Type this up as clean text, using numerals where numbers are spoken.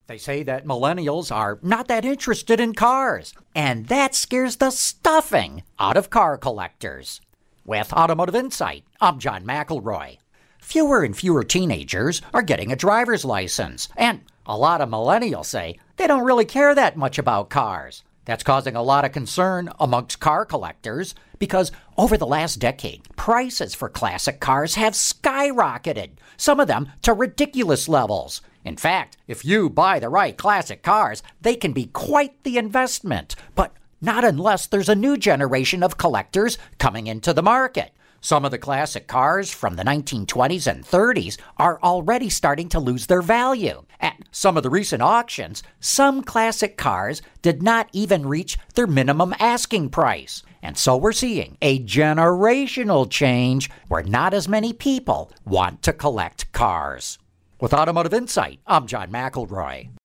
They say that millennials are not that interested in cars, and that scares the stuffing out of car collectors. With Automotive Insight, I'm John McElroy. Fewer and fewer teenagers are getting a driver's license, and a lot of millennials say they don't really care that much about cars. That's causing a lot of concern amongst car collectors because over the last decade, prices for classic cars have skyrocketed, some of them to ridiculous levels. In fact, if you buy the right classic cars, they can be quite the investment, but not unless there's a new generation of collectors coming into the market. Some of the classic cars from the 1920s and 30s are already starting to lose their value. At some of the recent auctions, some classic cars did not even reach their minimum asking price. And so we're seeing a generational change where not as many people want to collect cars. With Automotive Insight, I'm John McElroy.